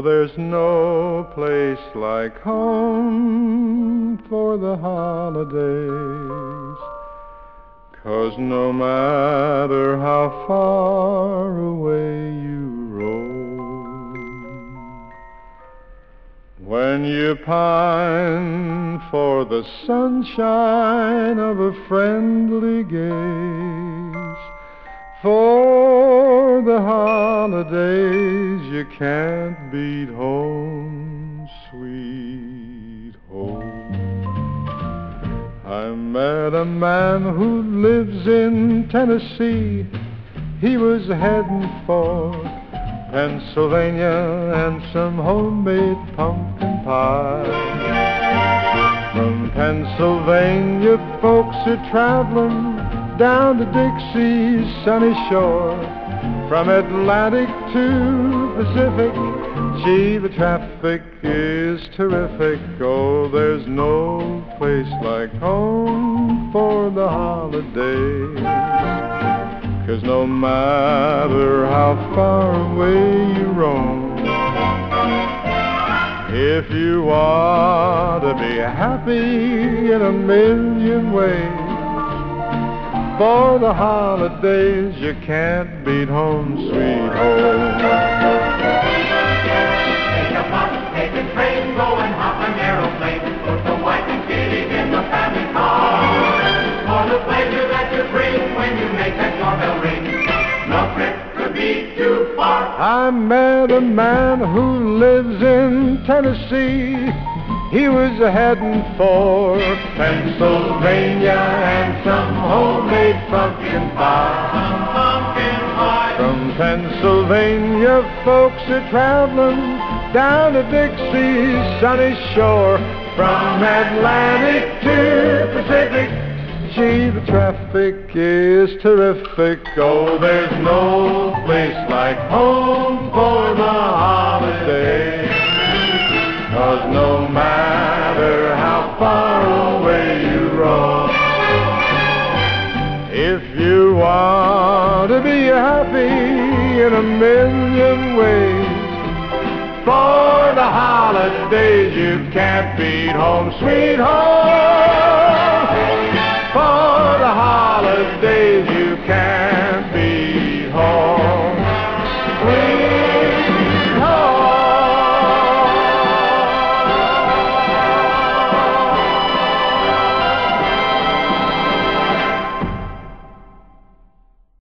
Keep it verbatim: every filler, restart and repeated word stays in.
there's no place like home for the holidays, 'cause no matter how far away you roam, when you pine for the sunshine of a friendly gaze, for the holidays you can't beat home, sweet home. I met a man who lives in Tennessee. He was heading for Pennsylvania and some homemade pumpkin pie. From Pennsylvania folks are traveling down to Dixie's sunny shore. From Atlantic to Pacific, gee, the traffic is terrific. Oh, there's no place like home for the holidays, 'cause no matter how far away you roam, if you want to be happy in a million ways, for the holidays you can't beat home, sweet home. Take a bus, take a train, go and hop an aeroplane, put the wife and kiddies in the family car. For the pleasure that you bring when you make that doorbell ring, no trip could be too far. I met a man who lives in Tennessee. He was heading for Pennsylvania and some homemade pumpkin pie. Some pumpkin pie. From Pennsylvania, folks are traveling down to Dixie's sunny shore. From Atlantic to Pacific, gee, the traffic is terrific. Oh, there's no place like home for the holidays, 'cause no matter how far away you roam, if you want to be happy in a million ways, for the holidays you can't beat home, sweet home. For the holidays you can't